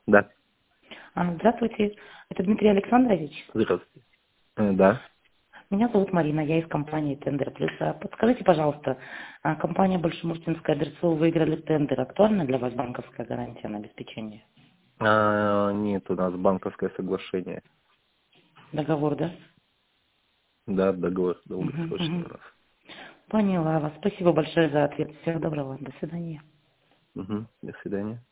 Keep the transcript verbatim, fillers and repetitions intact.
Да. А, Здравствуйте, это Дмитрий Александрович. Здравствуйте. Э, Да. Меня зовут Марина, я из компании Тендер Плюс. А Подскажите, пожалуйста, а, компания Большемуртинская ДРЦУ выиграли тендер. Актуальна для вас банковская гарантия на обеспечение? А, нет, у нас банковское соглашение. Договор, да? Да, договор Мгм, долгосрочный у мгм. нас. Поняла вас. Спасибо большое за ответ. Всего доброго. До свидания. Угу. До свидания.